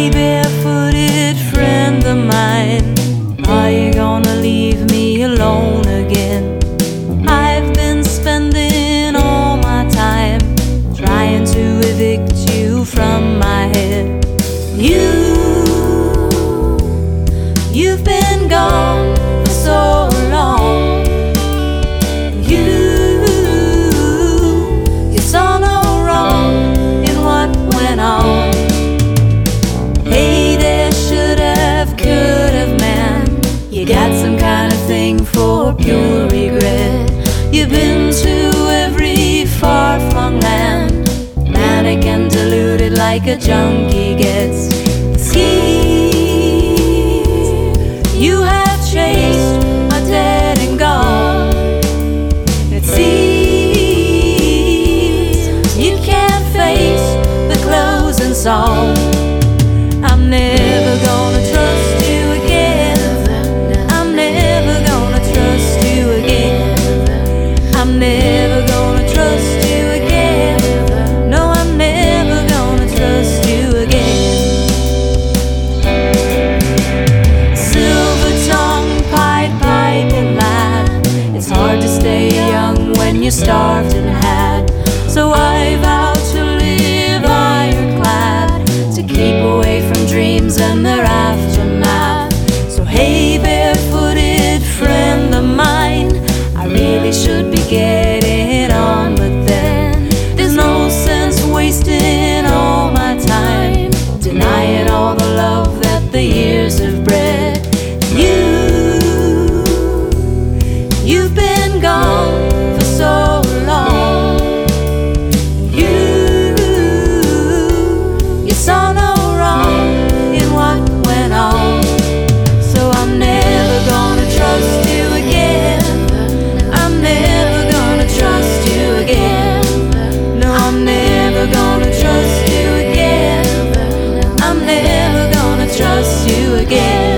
Hey, barefooted friend of mine, are you gonna leave me alone again? I've been spending all my time trying to evict you from my head. You've been gone for so long. You saw no wrong in what went on. Hey there, should've, could've, man, you got some kind of thing for pure regret. You've been to every far-flung land, manic and deluded like a junkie gets. You have chased are dead and gone. It seems you can't face the closing song. I'm never gonna trust you again. I'm never gonna trust you again. I'm never gonna trust you again. No, I'm never gonna trust you again. Hard to stay young when you're starved and had. So I vow to live ironclad, to keep away from dreams and their aftermath. So hey, barefooted friend of mine, I really should be getting on, but then there's no sense wasting all my time denying all the love that the years have bred. You've been gone for so long. You saw no wrong in what went on. So I'm never gonna trust you again. I'm never gonna trust you again. No, I'm never gonna trust you again. I'm never gonna trust you again.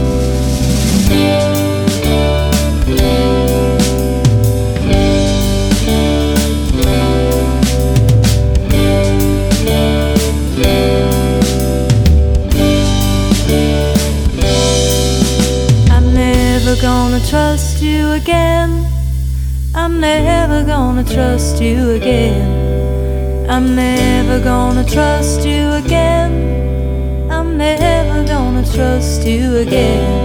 Gonna trust you again. I'm never gonna trust you again. I'm never gonna trust you again. I'm never gonna trust you again.